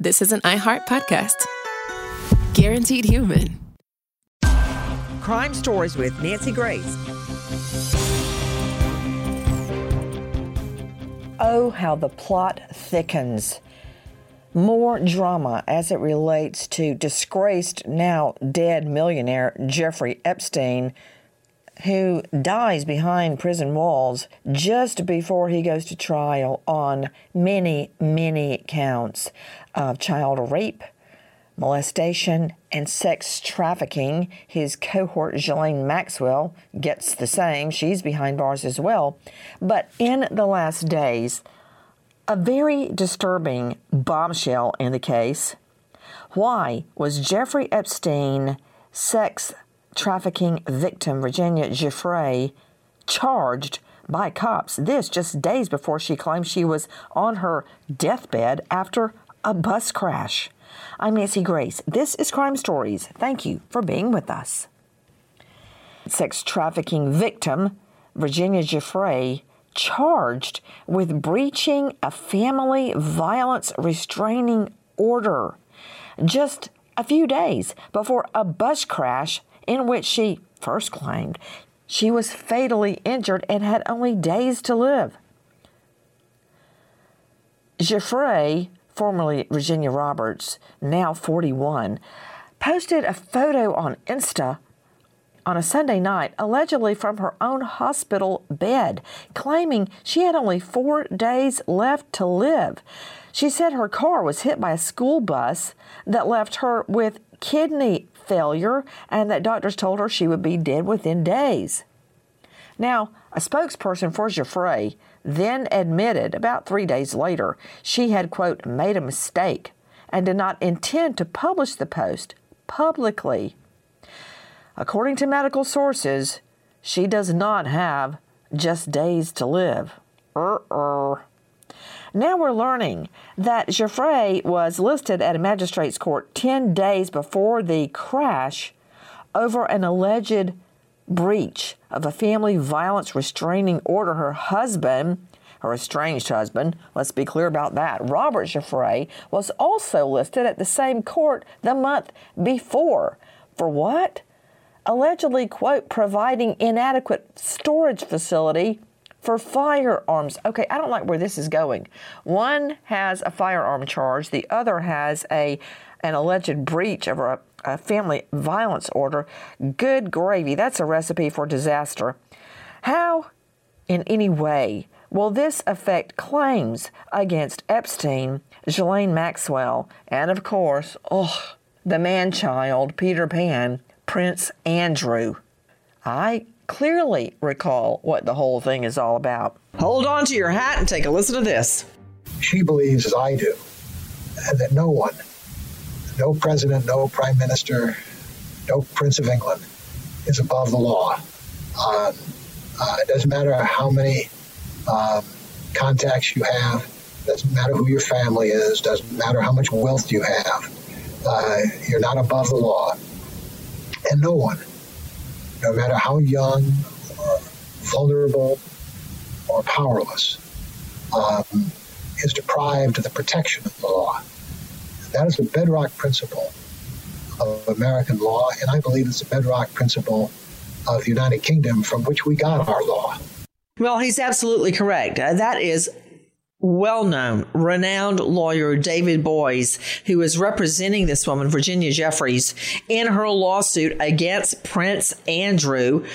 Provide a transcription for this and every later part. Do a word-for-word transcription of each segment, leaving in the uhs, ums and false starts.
this is an iHeart podcast. Guaranteed human. Crime Stories with Nancy Grace. Oh, how the plot thickens. More drama as it relates to disgraced, now dead millionaire Jeffrey Epstein, who dies behind prison walls just before he goes to trial on many, many counts of child rape, molestation, and sex trafficking. His cohort, Ghislaine Maxwell, gets the same. She's behind bars as well. But in the last days, a very disturbing bombshell in the case. Why was Jeffrey Epstein sex trafficking victim Virginia Giuffre charged by cops? This just days before she claimed she was on her deathbed after a bus crash. I'm Nancy Grace. This is Crime Stories. Thank you for being with us. Sex trafficking victim Virginia Giuffre charged with breaching a family violence restraining order just a few days before a bus crash in which she first claimed she was fatally injured and had only days to live. Giuffre, formerly Virginia Roberts, now forty-one, posted a photo on Insta on a Sunday night, allegedly from her own hospital bed, claiming she had only four days left to live. She said her car was hit by a school bus that left her with kidney failure and that doctors told her she would be dead within days. Now, a spokesperson for Giuffre then admitted about three days later she had, quote, made a mistake and did not intend to publish the post publicly. According to medical sources, she does not have just days to live. Uh-uh. Now we're learning that Giuffre was listed at a magistrate's court ten days before the crash over an alleged breach of a family violence restraining order. Her husband, her estranged husband, let's be clear about that, Robert Giuffre, was also listed at the same court the month before. For what? Allegedly, quote, providing inadequate storage facility for firearms. Okay, I don't like where this is going. One has a firearm charge. The other has a an alleged breach of a, a family violence order. Good gravy. That's a recipe for disaster. How, in any way, will this affect claims against Epstein, Ghislaine Maxwell, and, of course, oh, the man-child, Peter Pan, Prince Andrew? I clearly recall what the whole thing is all about. Hold on to your hat and take a listen to this. She believes, as I do, that no one, no president, no prime minister, no Prince of England is above the law. Um, uh, it doesn't matter how many um, contacts you have, doesn't matter who your family is, doesn't matter how much wealth you have. Uh, you're not above the law. And no one, no matter how young or vulnerable or powerless, um, is deprived of the protection of the law. And that is a bedrock principle of American law, and I believe it's a bedrock principle of the United Kingdom from which we got our law. Well, he's absolutely correct. Uh, that is well-known, renowned lawyer David Boies, who is representing this woman, Virginia Jeffries, in her lawsuit against Prince Andrew.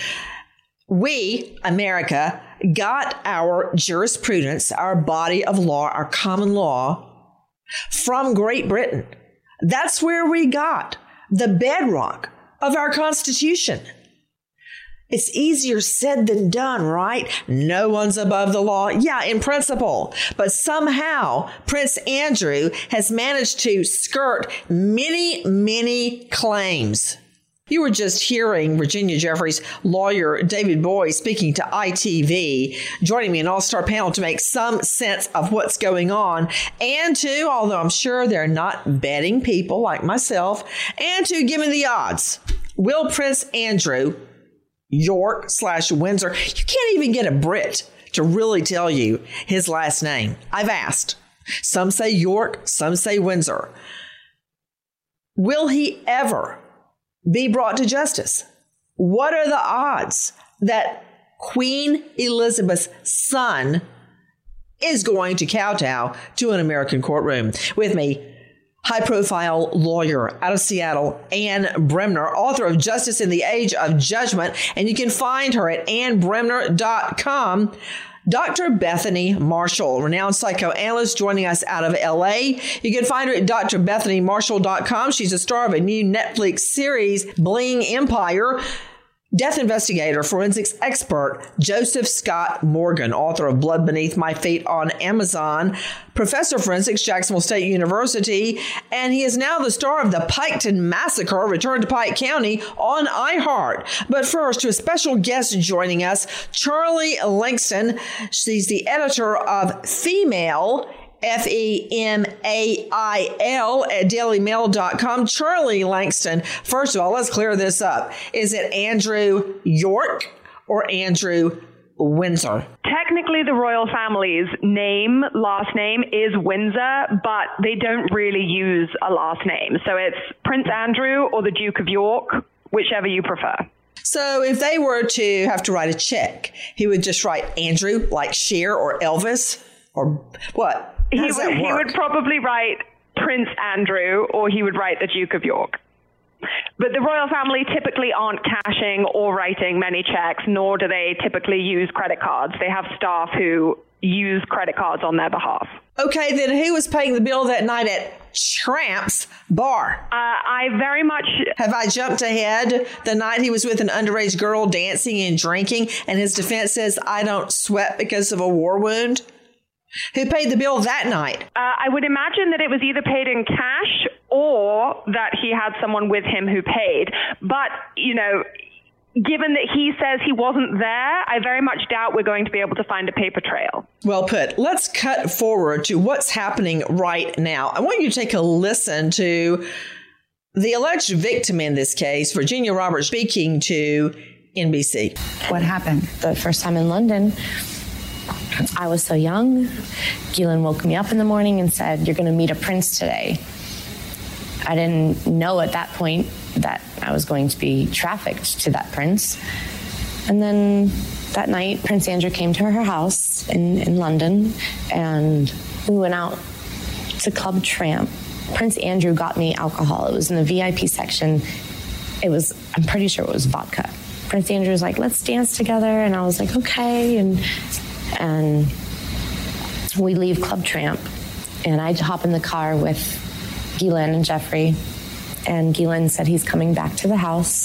We, America, got our jurisprudence, our body of law, our common law, from Great Britain. That's where we got the bedrock of our Constitution. It's easier said than done, right? No one's above the law. Yeah, in principle. But somehow Prince Andrew has managed to skirt many, many claims. You were just hearing Virginia Jeffries' lawyer, David Boies, speaking to I T V, joining me in an all-star panel to make some sense of what's going on, and to, although I'm sure they're not betting people like myself, and to give me the odds. Will Prince Andrew, York slash Windsor, you can't even get a Brit to really tell you his last name. I've asked. Some say York, some say Windsor. Will he ever be brought to justice? What are the odds that Queen Elizabeth's son is going to kowtow to an American courtroom? With me, high-profile lawyer out of Seattle, Ann Bremner, author of Justice in the Age of Judgment, and you can find her at ann bremner dot com. Doctor Bethany Marshall, renowned psychoanalyst, joining us out of L A. You can find her at d r bethany marshall dot com. She's a star of a new Netflix series, Bling Empire. Death investigator, forensics expert, Joseph Scott Morgan, author of Blood Beneath My Feet on Amazon, professor of forensics, Jacksonville State University, and he is now the star of the Piketon Massacre, Return to Pike County on iHeart. But first, to a special guest joining us, Charlie Langston. She's the editor of Female, F E M A I L, at daily mail dot com. Charlie Langston, first of all, let's clear this up. Is it Andrew York or Andrew Windsor? Technically, the royal family's name, last name, is Windsor, but they don't really use a last name. So it's Prince Andrew or the Duke of York, whichever you prefer. So if they were to have to write a check, he would just write Andrew, like Cher or Elvis, or what? He would, he would probably write Prince Andrew, or he would write the Duke of York. But the royal family typically aren't cashing or writing many checks, nor do they typically use credit cards. They have staff who use credit cards on their behalf. Okay, then who was paying the bill that night at Tramp's Bar? Uh, I very much... Have I jumped ahead? The night he was with an underage girl dancing and drinking, and his defense says, I don't sweat because of a war wound? Who paid the bill that night? Uh, I would imagine that it was either paid in cash or that he had someone with him who paid. But, you know, given that he says he wasn't there, I very much doubt we're going to be able to find a paper trail. Well put. Let's cut forward to what's happening right now. I want you to take a listen to the alleged victim in this case, Virginia Roberts, speaking to N B C. What happened? The first time in London, I was so young. Ghislaine woke me up in the morning and said, you're going to meet a prince today. I didn't know at that point that I was going to be trafficked to that prince. And then that night, Prince Andrew came to her house in, in London, and we went out to Club Tramp. Prince Andrew got me alcohol. It was in the V I P section. It was, I'm pretty sure it was vodka. Prince Andrew was like, let's dance together. And I was like, okay. And And we leave Club Tramp, and I hop in the car with Ghislaine and Jeffrey, and Ghislaine said he's coming back to the house,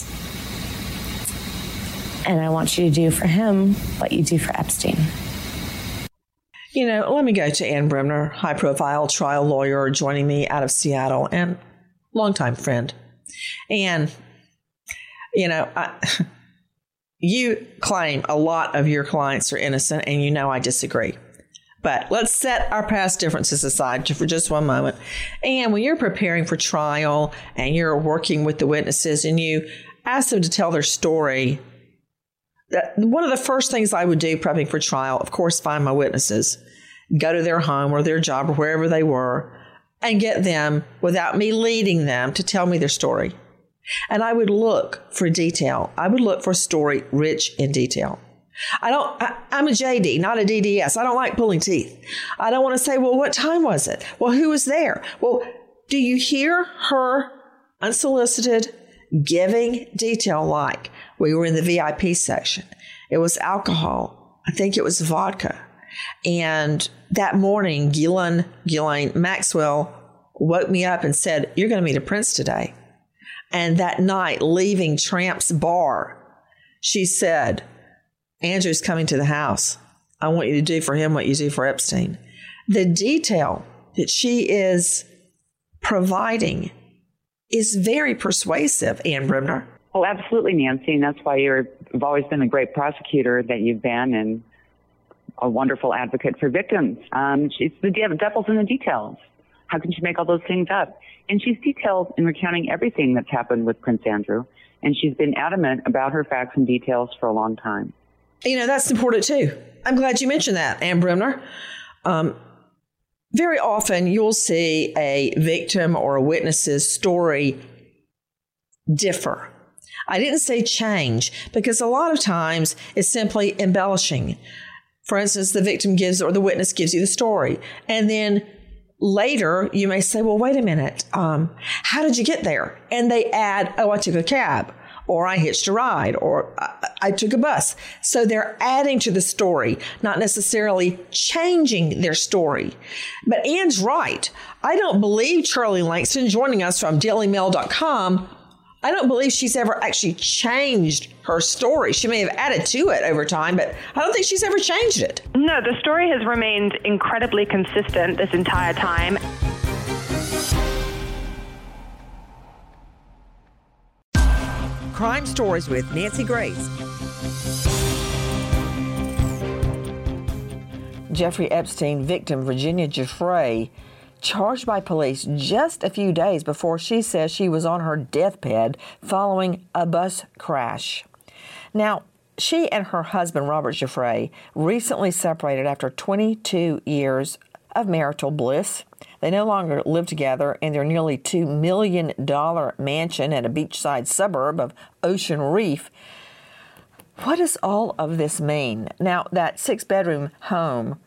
and I want you to do for him what you do for Epstein. You know, let me go to Ann Bremner, high-profile trial lawyer joining me out of Seattle, and longtime friend. And, you know, I... You claim a lot of your clients are innocent, and you know I disagree. But let's set our past differences aside for just one moment. And when you're preparing for trial and you're working with the witnesses and you ask them to tell their story, that one of the first things I would do prepping for trial, of course, find my witnesses, go to their home or their job or wherever they were, and get them, without me leading them, to tell me their story. And I would look for detail. I would look for a story rich in detail. I don't, I, I'm a J D, not a D D S. I don't like pulling teeth. I don't want to say, well, what time was it? Well, who was there? Well, do you hear her unsolicited giving detail like we were in the V I P section? It was alcohol. I think it was vodka. And that morning, Ghislaine, Ghislaine Maxwell woke me up and said, you're going to meet a prince today. And that night, leaving Tramp's Bar, she said, Andrew's coming to the house. I want you to do for him what you do for Epstein. The detail that she is providing is very persuasive, Ann Bremner. Oh, absolutely, Nancy. And that's why you're, you've always been a great prosecutor that you've been, and a wonderful advocate for victims. Um, she's the devil's in the details. How can she make all those things up? And she's detailed in recounting everything that's happened with Prince Andrew. And she's been adamant about her facts and details for a long time. You know, that's important, too. I'm glad you mentioned that, Ann Bremner. Um, very often you'll see a victim or a witness's story differ. I didn't say change because a lot of times it's simply embellishing. For instance, the victim gives or the witness gives you the story. And then later you may say, well, wait a minute. Um, how did you get there? And they add, oh, I took a cab, or I hitched a ride, or I, I took a bus. So they're adding to the story, not necessarily changing their story. But Ann's right. I don't believe Charlie Langston, joining us from daily mail dot com, I don't believe she's ever actually changed her story. She may have added to it over time, but I don't think she's ever changed it. No, the story has remained incredibly consistent this entire time. Crime Stories with Nancy Grace. Jeffrey Epstein victim Virginia Giuffre, charged by police just a few days before she says she was on her deathbed following a bus crash. Now, she and her husband, Robert Giuffre, recently separated after twenty-two years of marital bliss. They no longer live together in their nearly two million dollars mansion in a beachside suburb of Ocean Reef. What does all of this mean? Now, that six-bedroom home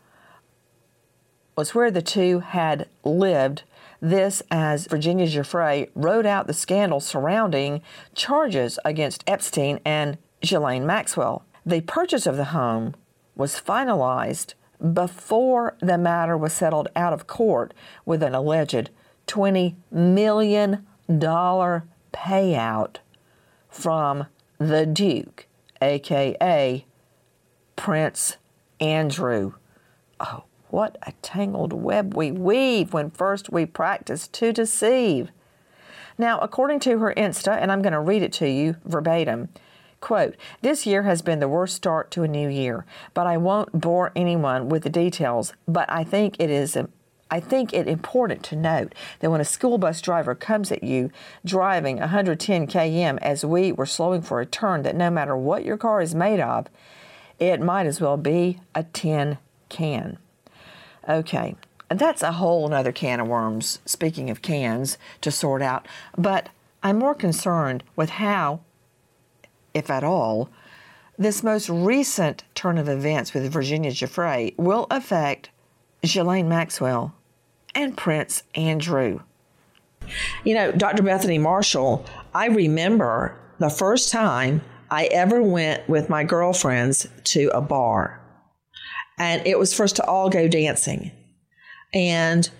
was where the two had lived. This as Virginia Giuffre wrote out the scandal surrounding charges against Epstein and Ghislaine Maxwell. The purchase of the home was finalized before the matter was settled out of court with an alleged twenty million dollars payout from the Duke, a k a. Prince Andrew. Oh, what a tangled web we weave when first we practice to deceive. Now, according to her Insta, and I'm going to read it to you verbatim, quote, "This year has been the worst start to a new year, but I won't bore anyone with the details, but I think it is I think it important to note that when a school bus driver comes at you driving one hundred ten kilometers per hour as we were slowing for a turn, that no matter what your car is made of, it might as well be a tin can." Okay, and that's a whole other can of worms, speaking of cans, to sort out. But I'm more concerned with how, if at all, this most recent turn of events with Virginia Giuffre will affect Ghislaine Maxwell and Prince Andrew. You know, Doctor Bethany Marshall, I remember the first time I ever went with my girlfriends to a bar. And it was for us to all go dancing. And,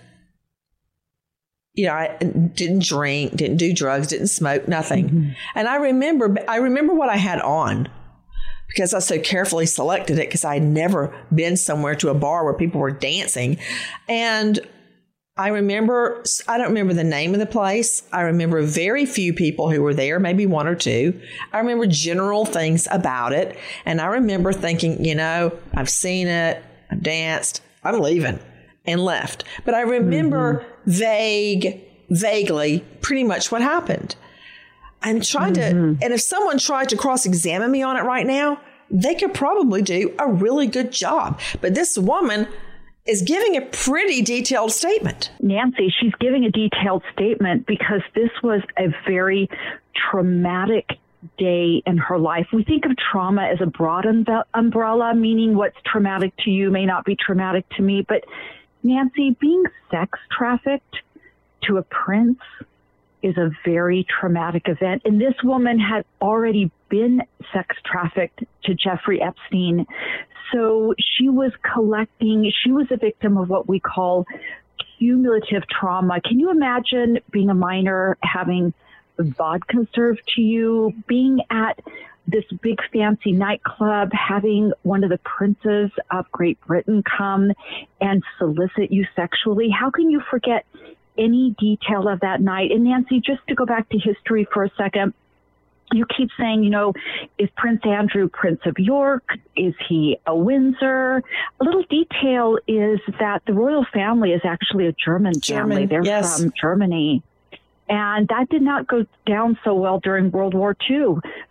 you know, I didn't drink, didn't do drugs, didn't smoke, nothing. Mm-hmm. And I remember, I remember what I had on because I so carefully selected it because I had never been somewhere to a bar where people were dancing. And I remember, I don't remember the name of the place. I remember very few people who were there, maybe one or two. I remember general things about it. And I remember thinking, you know, I've seen it, I've danced, I'm leaving, and left. But I remember mm-hmm. vague, vaguely pretty much what happened. I'm trying mm-hmm. to, and if someone tried to cross-examine me on it right now, they could probably do a really good job. But this woman is giving a pretty detailed statement. Nancy, she's giving a detailed statement because this was a very traumatic day in her life. We think of trauma as a broad umbe- umbrella, meaning what's traumatic to you may not be traumatic to me. But Nancy, being sex trafficked to a prince is a very traumatic event. And this woman had already been sex trafficked to Jeffrey Epstein. So she was collecting, she was a victim of what we call cumulative trauma. Can you imagine being a minor, having vodka served to you, being at this big fancy nightclub, having one of the princes of Great Britain come and solicit you sexually? How can you forget any detail of that night? And Nancy, just to go back to history for a second, you keep saying, you know, is Prince Andrew Prince of York? Is he a Windsor? A little detail is that the royal family is actually a German, German family. They're yes. from Germany. And that did not go down so well during World War Two.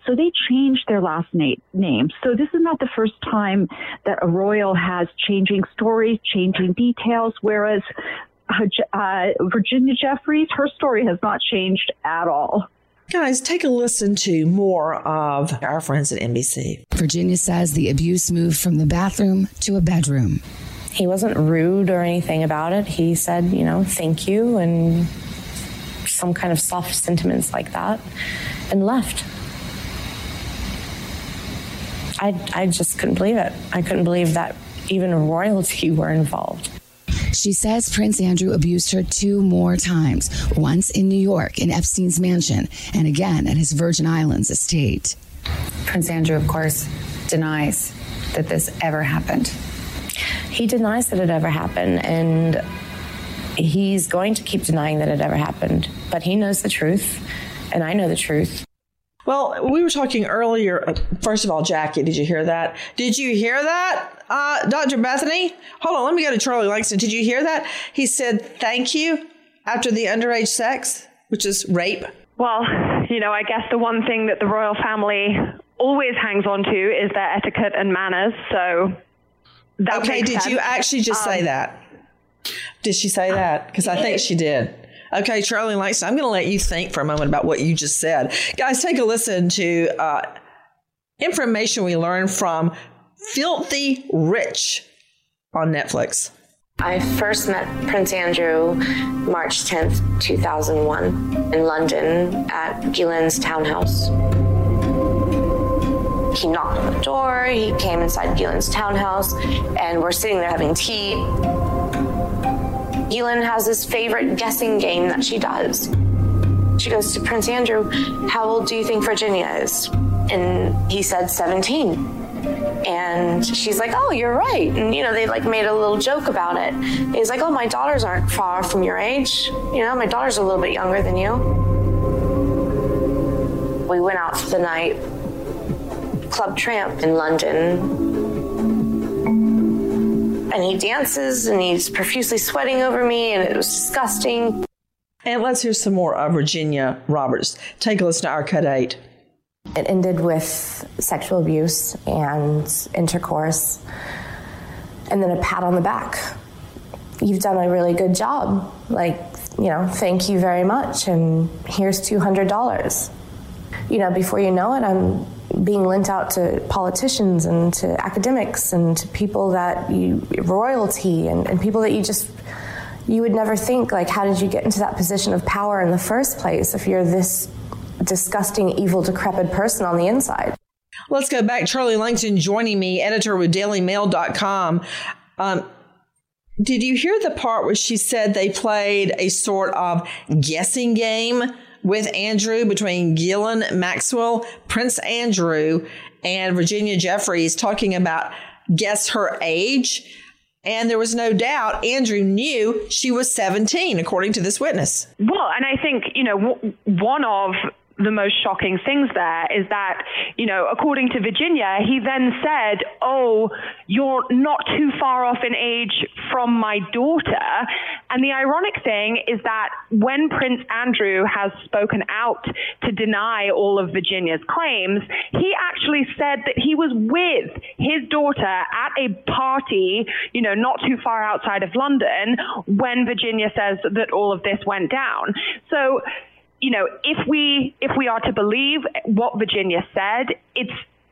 So they changed their last na- name. So this is not the first time that a royal has changing stories, changing details, whereas uh, Virginia Jeffries, her story has not changed at all. Guys, take a listen to more of our friends at N B C. Virginia says the abuse moved from the bathroom to a bedroom. He wasn't rude or anything about it. He said, you know, thank you and some kind of soft sentiments like that and left. I, I just couldn't believe it. I couldn't believe that even royalty were involved. She says Prince Andrew abused her two more times, once in New York in Epstein's mansion and again at his Virgin Islands estate. Prince Andrew, of course, denies that this ever happened. He denies that it ever happened, and he's going to keep denying that it ever happened. But he knows the truth, and I know the truth. Well, we were talking earlier. First of all, Jackie, did you hear that? Did you hear that, uh, Doctor Bethany? Hold on, let me go to Charlie Langston. Did you hear that? He said thank you after the underage sex, which is rape. Well, you know, I guess the one thing that the royal family always hangs on to is their etiquette and manners. So that okay, did sense. You actually just um, say that? Did she say that? Because I think she did. Okay, Charlie Langston, I'm going to let you think for a moment about what you just said. Guys, take a listen to uh, information we learned from Filthy Rich on Netflix. I first met Prince Andrew March tenth, two thousand one in London at Gillen's townhouse. He knocked on the door, he came inside Gillen's townhouse, and we're sitting there having tea. Gillen has this favorite guessing game that she does. She goes to Prince Andrew, how old do you think Virginia is? And he said seventeen. And she's like, oh, you're right. And, you know, they like made a little joke about it. And he's like, oh, my daughters aren't far from your age. You know, my daughter's a little bit younger than you. We went out for the night, Club Tramp in London. And he dances and he's profusely sweating over me, and it was disgusting. And let's hear some more of Virginia Roberts. Take a listen to our cut eight. It ended with sexual abuse and intercourse, and then a pat on the back. You've done a really good job. Like, you know, thank you very much, and here's two hundred dollars. You know, before you know it, I'm being lent out to politicians and to academics and to people that you, royalty and, and people that you just, you would never think, like, how did you get into that position of power in the first place if you're this disgusting, evil, decrepit person on the inside? Let's go back. Charlie Langston joining me, editor with daily mail dot com. Um, did you hear the part where she said they played a sort of guessing game with Andrew between Ghislaine Maxwell, Prince Andrew, and Virginia Jeffries, talking about guess her age? And there was no doubt Andrew knew she was seventeen, according to this witness. Well, and I think, you know, w- one of the most shocking things there is that, you know, according to Virginia, he then said, oh, you're not too far off in age from my daughter. And the ironic thing is that when Prince Andrew has spoken out to deny all of Virginia's claims, he actually said that he was with his daughter at a party, you know, not too far outside of London when Virginia says that all of this went down. So, you know, if we if we are to believe what Virginia said, it's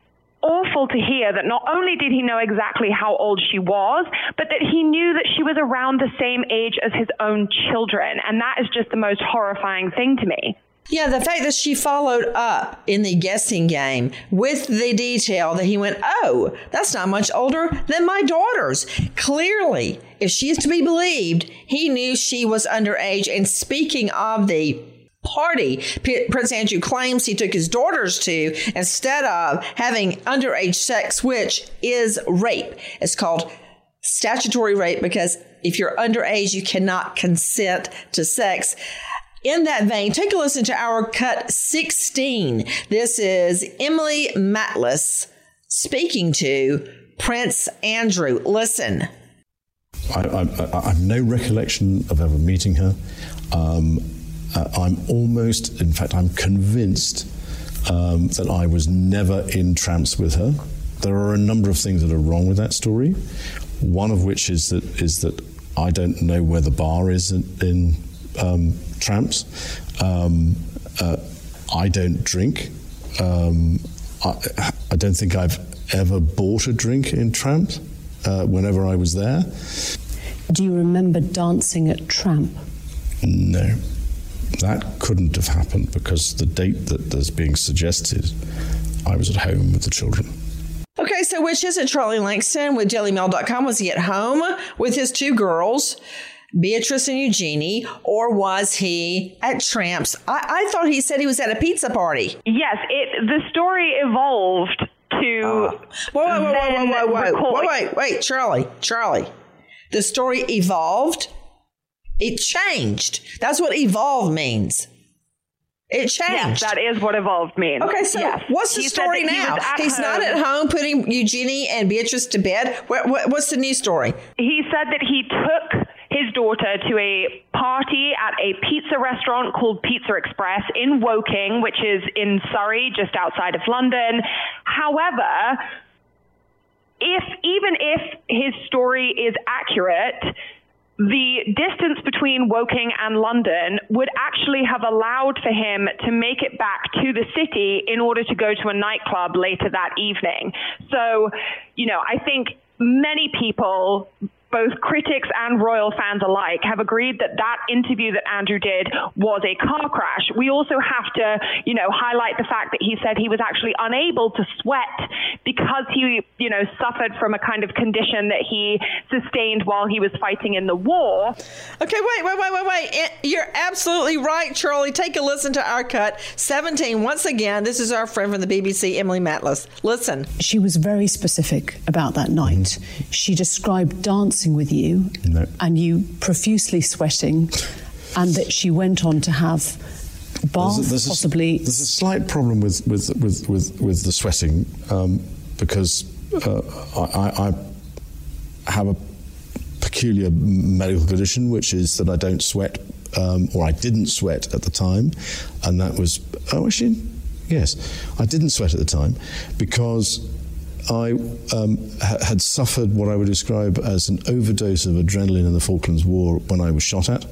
awful to hear that not only did he know exactly how old she was, but that he knew that she was around the same age as his own children. And that is just the most horrifying thing to me. Yeah, the fact that she followed up in the guessing game with the detail that he went, oh, that's not much older than my daughters. Clearly, if she is to be believed, he knew she was underage. And speaking of the party P- Prince Andrew claims he took his daughters to instead of having underage sex, which is rape. It's called statutory rape because if you're underage, you cannot consent to sex. In that vein, take a listen to our cut sixteen. This is Emily Matlis speaking to Prince Andrew. Listen. I, I, I have no recollection of ever meeting her. Um, Uh, I'm almost, in fact, I'm convinced um, that I was never in tramps with her. There are a number of things that are wrong with that story. One of which is that is that I don't know where the bar is in, in um, tramps. Um, uh, I don't drink. Um, I, I don't think I've ever bought a drink in tramps uh, whenever I was there. Do you remember dancing at Tramp? No. That couldn't have happened because the date that is being suggested, I was at home with the children. Okay, so which is it, Charlie Langston with Daily Mail dot com? Was he at home with his two girls, Beatrice and Eugenie, or was he at Tramps? I, I thought he said he was at a pizza party. Yes, it. The story evolved to. Uh, wait, wait, wait, wait, wait, wait, wait, wait, wait, wait, Charlie, Charlie. The story evolved. It changed. That's what evolve means. It changed. Yes, that is what evolved means. Okay, so yes. what's the he story now? He He's home. not at home putting Eugenie and Beatrice to bed. What, what, what's the new story? He said that he took his daughter to a party at a pizza restaurant called Pizza Express in Woking, which is in Surrey, just outside of London. However, if even if his story is accurate, the distance between Woking and London would actually have allowed for him to make it back to the city in order to go to a nightclub later that evening. So, you know, I think many people, both critics and royal fans alike, have agreed that that interview that Andrew did was a car crash. We also have to, you know, highlight the fact that he said he was actually unable to sweat because he, you know, suffered from a kind of condition that he sustained while he was fighting in the war. Okay, wait, wait, wait, wait, wait. You're absolutely right, Charlie. Take a listen to our cut. seventeen, once again, this is our friend from the B B C, Emily Matlas. Listen. She was very specific about that night. Mm-hmm. She described dancing with you no. and you profusely sweating, and that she went on to have a bath, there's a, there's possibly. A, there's a slight problem with with with with, with the sweating um, because uh, I, I have a peculiar medical condition, which is that I don't sweat, um, or I didn't sweat at the time, and that was oh actually yes, I didn't sweat at the time because I um, ha- had suffered what I would describe as an overdose of adrenaline in the Falklands War when I was shot at,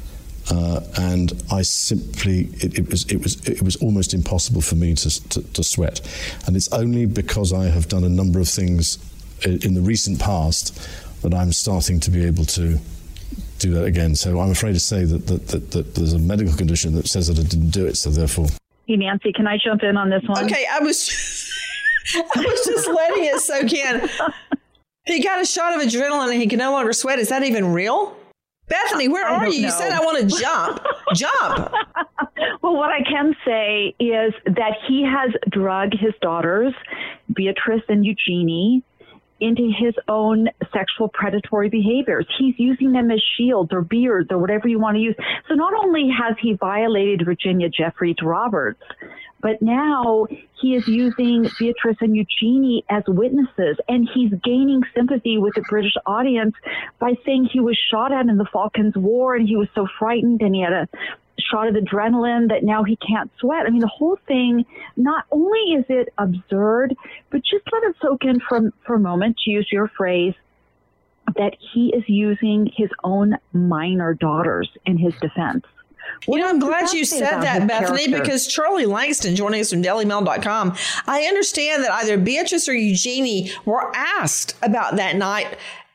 uh, and I simply it, it was it was it was almost impossible for me to, to to sweat, and it's only because I have done a number of things in the recent past that I'm starting to be able to do that again. So I'm afraid to say that that, that, that there's a medical condition that says that I didn't do it. So therefore, hey Nancy, can I jump in on this one? Okay, I was. I was just letting it soak in. He got a shot of adrenaline and he can no longer sweat. Is that even real? Bethany, where I are you? know. You said I want to jump. Jump. Well, what I can say is that he has drugged his daughters, Beatrice and Eugenie, into his own sexual predatory behaviors. He's using them as shields or beards or whatever you want to use. So not only has he violated Virginia Jeffries Roberts, but now he is using Beatrice and Eugenie as witnesses, and he's gaining sympathy with the British audience by saying he was shot at in the Falklands War and he was so frightened and he had a shot of adrenaline that now he can't sweat. I mean, the whole thing, not only is it absurd, but just let it soak in for, for a moment, to use your phrase, that he is using his own minor daughters in his defense. You know, I'm glad you said that, Bethany, character? because Charlie Langston, joining us from Daily Mail dot com, I understand that either Beatrice or Eugenie were asked about that night.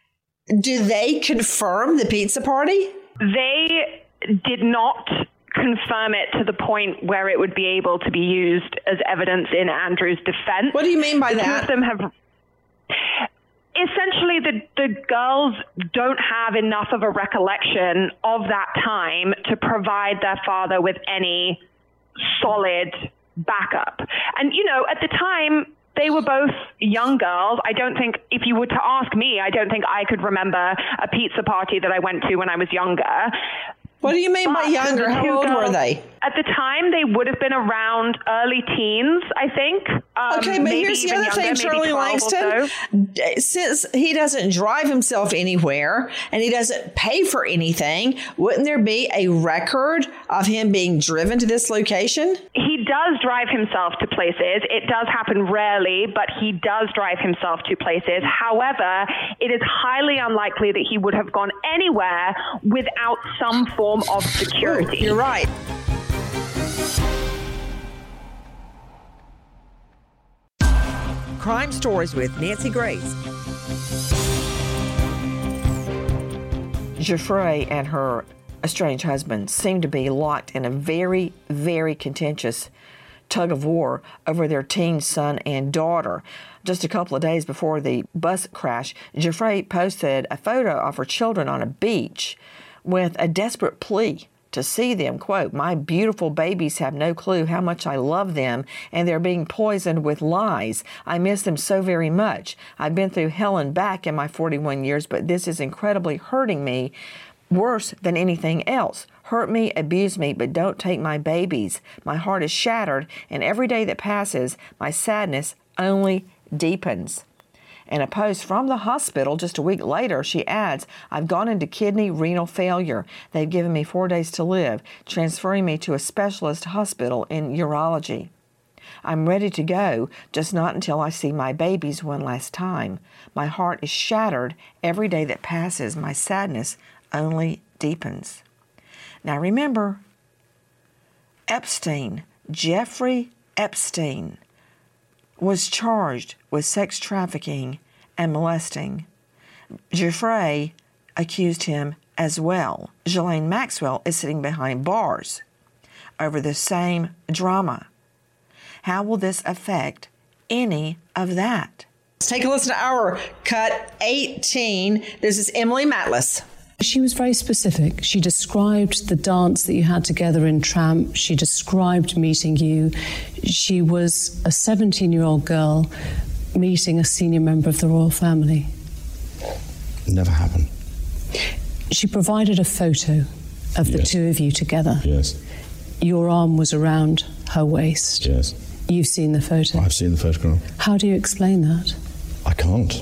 Do they confirm the pizza party? They did not confirm it to the point where it would be able to be used as evidence in Andrew's defense. What do you mean by the that? Two of them have... Essentially, the, the girls don't have enough of a recollection of that time to provide their father with any solid backup. And, you know, at the time, they were both young girls. I don't think, if you were to ask me, I don't think I could remember a pizza party that I went to when I was younger. What do you mean by younger? How old were they? At the time, they would have been around early teens, I think. Um, okay, but here's the other thing, Charlie Langston. So. Since he doesn't drive himself anywhere and he doesn't pay for anything, wouldn't there be a record of him being driven to this location? He does drive himself to places. It does happen rarely, but he does drive himself to places. However, it is highly unlikely that he would have gone anywhere without some form of security. You're right. Crime Stories with Nancy Grace. Giuffre and her estranged husband seem to be locked in a very, very contentious tug of war over their teen son and daughter. Just a couple of days before the bus crash, Giuffre posted a photo of her children on a beach with a desperate plea to see them. Quote, "My beautiful babies have no clue how much I love them, and they're being poisoned with lies. I miss them so very much. I've been through hell and back in my forty-one years, but this is incredibly hurting me, worse than anything else. Hurt me, abuse me, but don't take my babies. My heart is shattered, and every day that passes, my sadness only deepens." In a post from the hospital just a week later, she adds, "I've gone into kidney renal failure. They've given me four days to live, transferring me to a specialist hospital in urology. I'm ready to go, just not until I see my babies one last time. My heart is shattered. Every day that passes, my sadness only deepens." Now remember, Epstein, Jeffrey Epstein, was charged with sex trafficking and molesting. Giuffre accused him as well. Ghislaine Maxwell is sitting behind bars over the same drama. How will this affect any of that? Let's take a listen to our cut eighteen. This is Emily Matlis. She was very specific. She described the dance that you had together in Tramp. She described meeting you. She was a seventeen-year-old girl meeting a senior member of the royal family. Never happened. She provided a photo of the Yes. two of you together. Yes. Your arm was around her waist. Yes. You've seen the photo. I've seen the photograph. How do you explain that? I can't.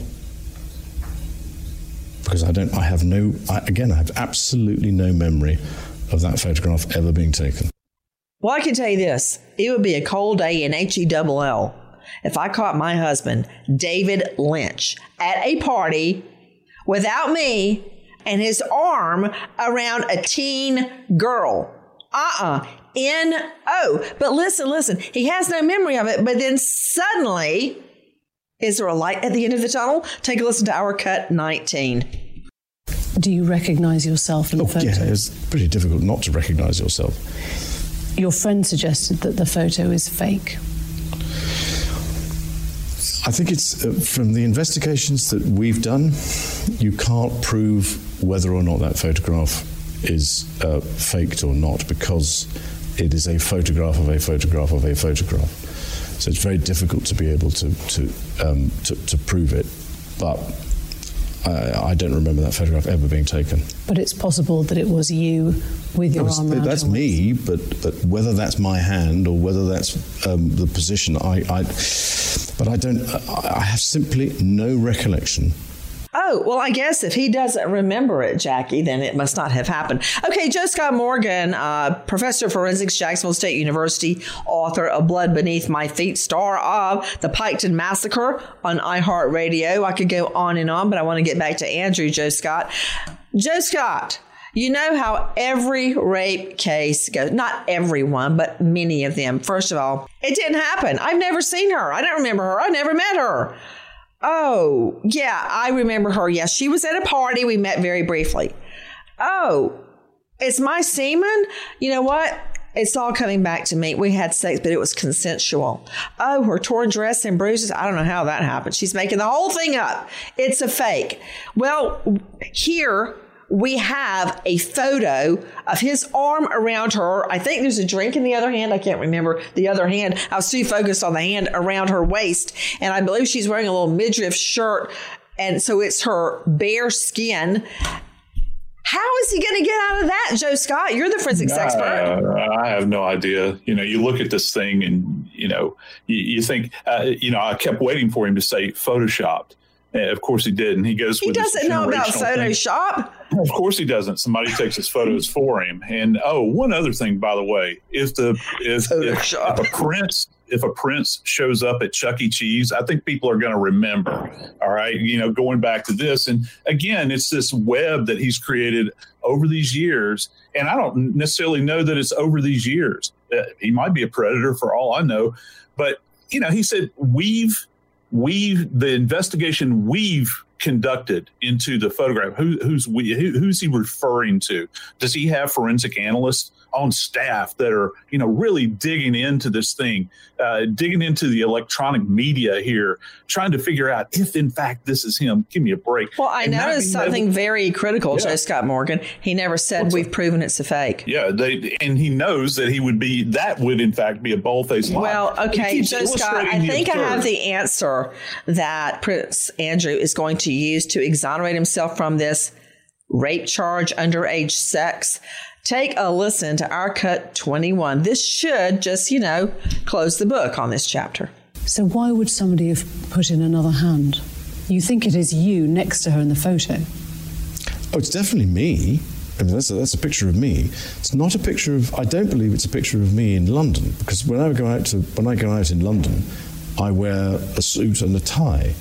Because I don't, I have no, I, again, I have absolutely no memory of that photograph ever being taken. Well, I can tell you this. It would be a cold day in H E L L if I caught my husband, David Lynch, at a party without me and his arm around a teen girl. Uh-uh. N O. But listen, listen. He has no memory of it, but then suddenly, is there a light at the end of the tunnel? Take a listen to our cut nineteen. Do you recognize yourself in the Oh, photo? yeah, it's pretty difficult not to recognize yourself. Your friend suggested that the photo is fake. I think it's, uh, from the investigations that we've done, you can't prove whether or not that photograph is uh, faked or not, because it is a photograph of a photograph of a photograph. So it's very difficult to be able to to um, to, to prove it. But I, I don't remember that photograph ever being taken. But it's possible that it was you with your That was- arm around that's her waist. me, but but whether that's my hand or whether that's um, the position, I, I but I don't. I, I have simply no recollection. Oh, well, I guess if he doesn't remember it, Jackie, then it must not have happened. Okay, Joe Scott Morgan, uh, professor of forensics, Jacksonville State University, author of Blood Beneath My Feet, star of The Piketon Massacre on iHeartRadio. I could go on and on, but I want to get back to Andrew, Joe Scott. Joe Scott, you know how every rape case goes. Not everyone, but many of them. First of all, it didn't happen. I've never seen her. I don't remember her. I never met her. Oh, yeah, I remember her. Yes, she was at a party. We met very briefly. Oh, it's my semen? You know what? It's all coming back to me. We had sex, but it was consensual. Oh, her torn dress and bruises. I don't know how that happened. She's making the whole thing up. It's a fake. Well, here we have a photo of his arm around her. I think there's a drink in the other hand. I can't remember the other hand. I was too focused on the hand around her waist. And I believe she's wearing a little midriff shirt. And so it's her bare skin. How is he going to get out of that, Joe Scott? You're the forensics expert. Uh, I have no idea. You know, you look at this thing and, you know, you, you think, uh, you know, I kept waiting for him to say photoshopped. And of course he didn't. He goes. He with doesn't know about Photoshop. Thing. Of course he doesn't. Somebody takes his photos for him. And oh, one other thing, by the way, if the if, if, if a prince if a prince shows up at Chuck E. Cheese, I think people are going to remember. All right, you know, going back to this, and again, it's this web that he's created over these years, and I don't necessarily know that it's over these years. Uh, he might be a predator for all I know, but you know, he said we've. We've the investigation we've conducted into the photograph. Who, who's we? Who, who's he referring to? Does he have forensic analysts on staff that are, you know, really digging into this thing, uh, digging into the electronic media here, trying to figure out if, in fact, this is him? Give me a break. Well, I and noticed something able- very critical, yeah. J. Scott Morgan. He never said What's we've that? proven it's a fake. Yeah, they, and he knows that he would be, that would, in fact, be a bold-faced lie. Well, okay, J. Scott, I think I have the answer that Prince Andrew is going to use to exonerate himself from this rape charge, underage sex. Take a listen to our cut twenty-one. This should just, you know, close the book on this chapter. So why would somebody have put in another hand? You think it is you next to her in the photo? Oh, it's definitely me. I mean, that's a, that's a picture of me. It's not a picture of, I don't believe it's a picture of me in London, because when I go out to, when I go out in London, I wear a suit and a tie.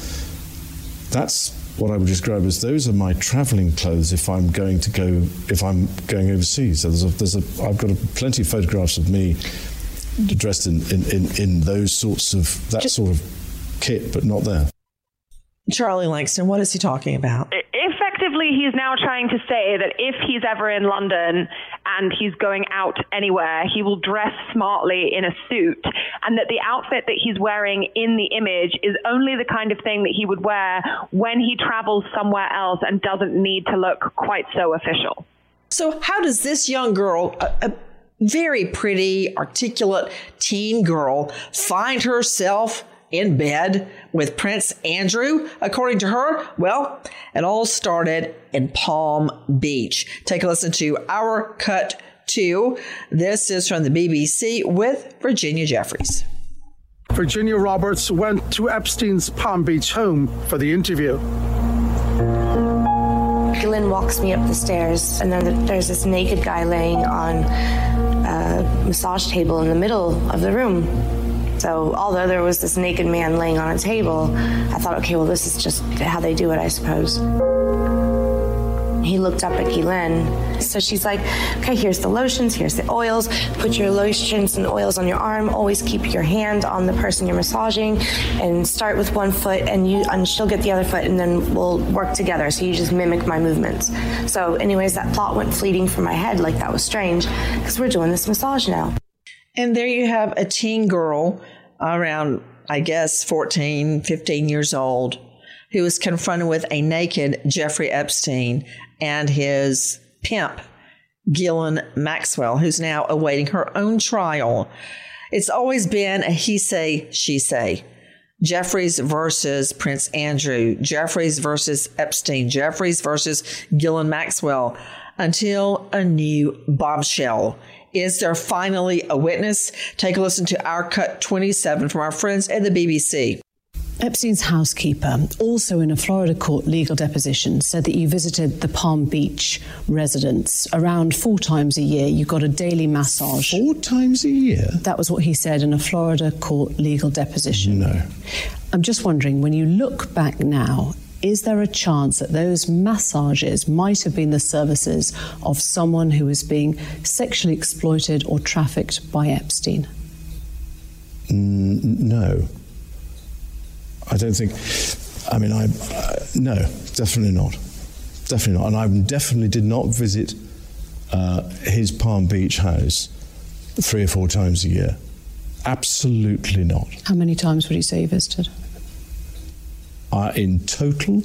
That's what I would describe as those are my travelling clothes if I'm going to go if I'm going overseas. So there's a, there's a I've got a, plenty of photographs of me dressed in, in, in, in those sorts of that Just, sort of kit, but not there. Charlie Langston, what is he talking about? Effectively, he's now trying to say that if he's ever in London and he's going out anywhere, he will dress smartly in a suit, and that the outfit that he's wearing in the image is only the kind of thing that he would wear when he travels somewhere else and doesn't need to look quite so official. So how does this young girl, a, a very pretty, articulate teen girl, find herself in bed with Prince Andrew? According to her, well, it all started in Palm Beach. Take a listen to our cut two. This is from the B B C with Virginia Jeffries. Virginia Roberts went to Epstein's Palm Beach home for the interview. Ghislaine walks me up the stairs, and then there's this naked guy laying on a massage table in the middle of the room. So although there was this naked man laying on a table, I thought, okay, well, this is just how they do it, I suppose. He looked up at Ghislaine. So she's like, okay, here's the lotions, here's the oils. Put your lotions and oils on your arm. Always keep your hand on the person you're massaging, and start with one foot, and you and she'll get the other foot, and then we'll work together. So you just mimic my movements. So anyways, that thought went fleeting from my head, like that was strange, because we're doing this massage now. And there you have a teen girl around, I guess, fourteen, fifteen years old, who was confronted with a naked Jeffrey Epstein and his pimp, Ghislaine Maxwell, who's now awaiting her own trial. It's always been a he say, she say. Jeffries versus Prince Andrew, Jeffries versus Epstein, Jeffries versus Ghislaine Maxwell, until a new bombshell. Is there finally a witness? Take a listen to our cut twenty-seven from our friends at the B B C. Epstein's housekeeper, also in a Florida court legal deposition, said that you visited the Palm Beach residence around four times a year. You got a daily massage. Four times a year? That was what he said in a Florida court legal deposition. No. I'm just wondering, when you look back now, is there a chance that those massages might have been the services of someone who was being sexually exploited or trafficked by Epstein? Mm, no. I don't think, I mean, I, uh, no, definitely not. Definitely not. And I definitely did not visit uh, his Palm Beach house three or four times a year. Absolutely not. How many times would you say you visited? Uh, in total,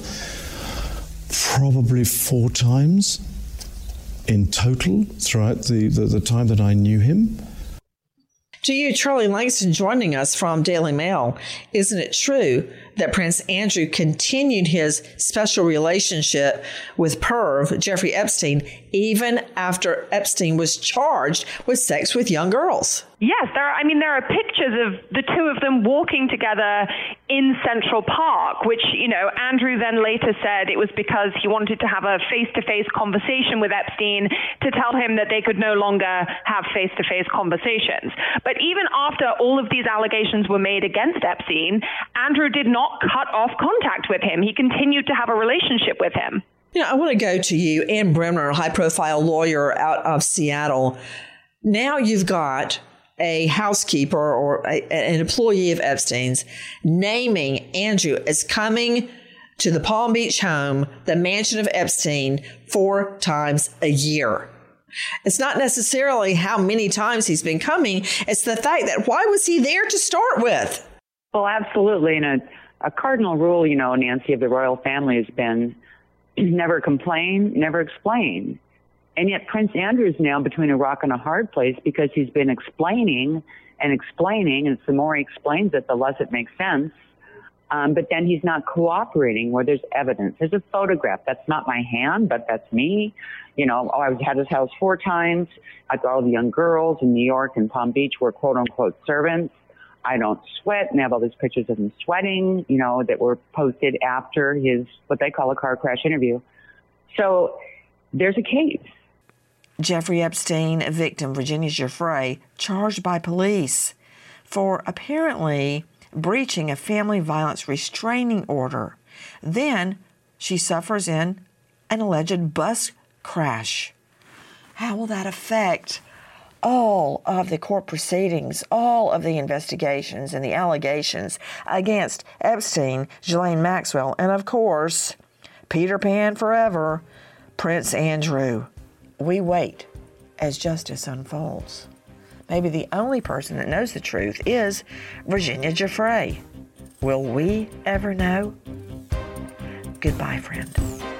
probably four times in total throughout the, the, the time that I knew him. To you, Charlie Langston, joining us from Daily Mail, isn't it true that Prince Andrew continued his special relationship with perv Jeffrey Epstein even after Epstein was charged with sex with young girls? Yes, there are, I mean, there are pictures of the two of them walking together in Central Park, which, you know, Andrew then later said it was because he wanted to have a face-to-face conversation with Epstein to tell him that they could no longer have face-to-face conversations. But even after all of these allegations were made against Epstein, Andrew did not cut off contact with him. He continued to have a relationship with him. You know, I want to go to you, Ann Bremner, a high-profile lawyer out of Seattle. Now you've got a housekeeper or a, an employee of Epstein's naming Andrew as coming to the Palm Beach home, the mansion of Epstein, four times a year. It's not necessarily how many times he's been coming. It's the fact that why was he there to start with? Well, absolutely. And a, a cardinal rule, you know, Nancy, of the royal family has been never complain, never explain. And yet Prince Andrew is now between a rock and a hard place because he's been explaining and explaining, and the more he explains it, the less it makes sense. Um, but then he's not cooperating where there's evidence. There's a photograph. That's not my hand, but that's me. You know, oh, I was at his house four times. I thought all the young girls in New York and Palm Beach were quote-unquote servants. I don't sweat, and I have all these pictures of him sweating, you know, that were posted after his, what they call a car crash interview. So there's a case. Jeffrey Epstein, victim Virginia Giuffre, charged by police for apparently breaching a family violence restraining order. Then she suffers in an alleged bus crash. How will that affect all of the court proceedings, all of the investigations and the allegations against Epstein, Ghislaine Maxwell, and of course, Peter Pan forever, Prince Andrew? We wait as justice unfolds. Maybe the only person that knows the truth is Virginia Giuffre. Will we ever know? Goodbye, friend.